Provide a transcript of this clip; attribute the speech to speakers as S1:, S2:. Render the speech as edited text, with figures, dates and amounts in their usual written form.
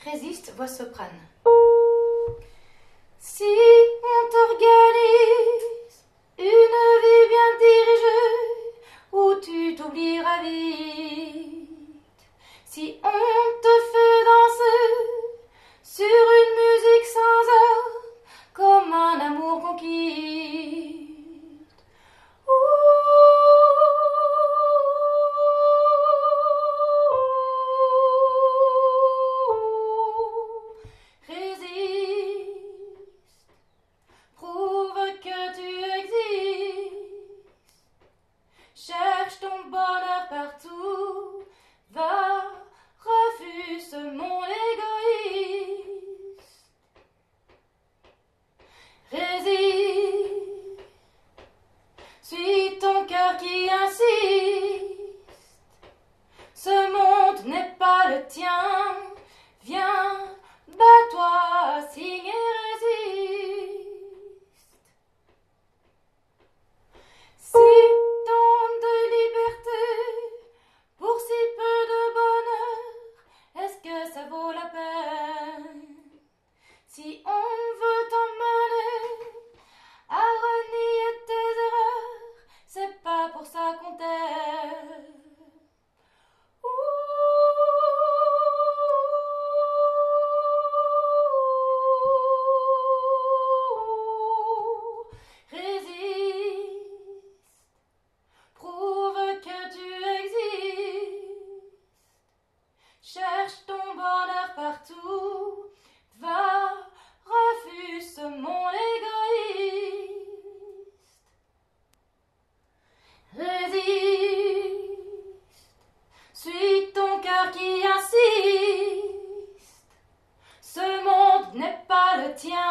S1: Résiste, voix soprane. Si on t'organise une vie bien dirigée, où tu t'oublieras vite, si on te fait danser sur une musique sans heure, comme un amour conquis. Cherche ton bonheur partout, va, refuse mon égoïsme. Résiste, suis ton cœur qui insiste. Ce monde n'est pas le tien, viens, bats-toi, signe et résiste. Si pour si peu de bonheur, est-ce que ça vaut la peine? Si on veut t'emmener à renier tes erreurs, c'est pas pour ça qu'on t'aime. Cherche ton bonheur partout, va, refuse mon égoïste. Résiste, suis ton cœur qui insiste. Ce monde n'est pas le tien.